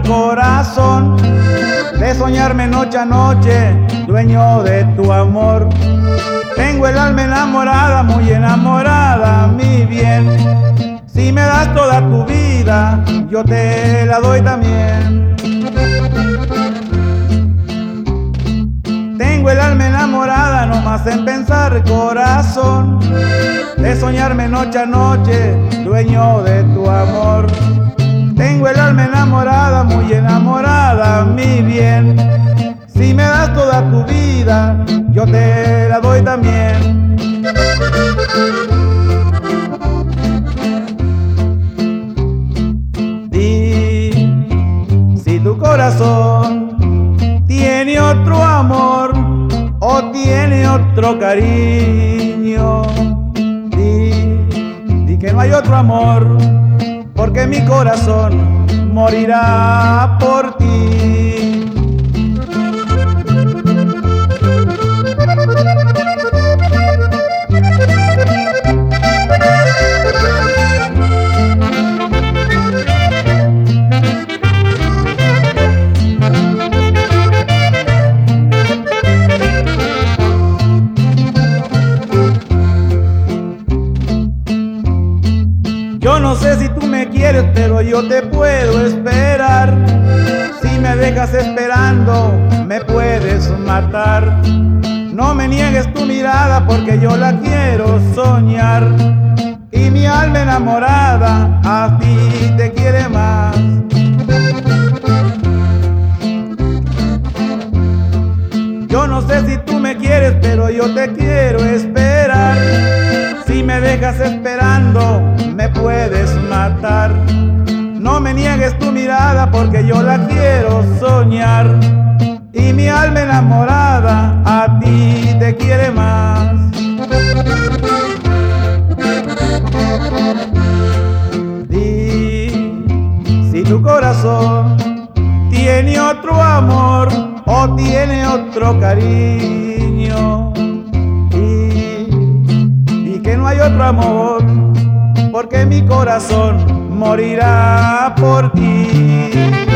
corazón, de soñarme noche a noche, dueño de tu amor. Tengo el alma enamorada, muy enamorada, mi bien. Si me das toda tu vida, yo te la doy también. Tengo el alma enamorada, no más en pensar, corazón, de soñarme noche a noche, dueño de tu amor. Tengo el alma enamorada, muy enamorada, mi bien. Si me das toda tu vida, yo te la doy también. Di si tu corazón tiene otro amor o tiene otro cariño. Di que no hay otro amor, porque mi corazón morirá por ti. Yo no sé si tú me quieres, pero yo te puedo esperar. Si me dejas esperando, me puedes matar. No me niegues tu mirada, porque yo la quiero soñar. Y mi alma enamorada a ti te quiere más. Yo no sé si tú me quieres, pero yo te quiero esperar. Si me dejas esperando, me puedes matar. No me niegues tu mirada, porque yo la quiero soñar. Y mi alma enamorada a ti te quiere más. Di si tu corazón tiene otro amor o tiene otro cariño. Y que no hay otro amor, porque mi corazón morirá por ti.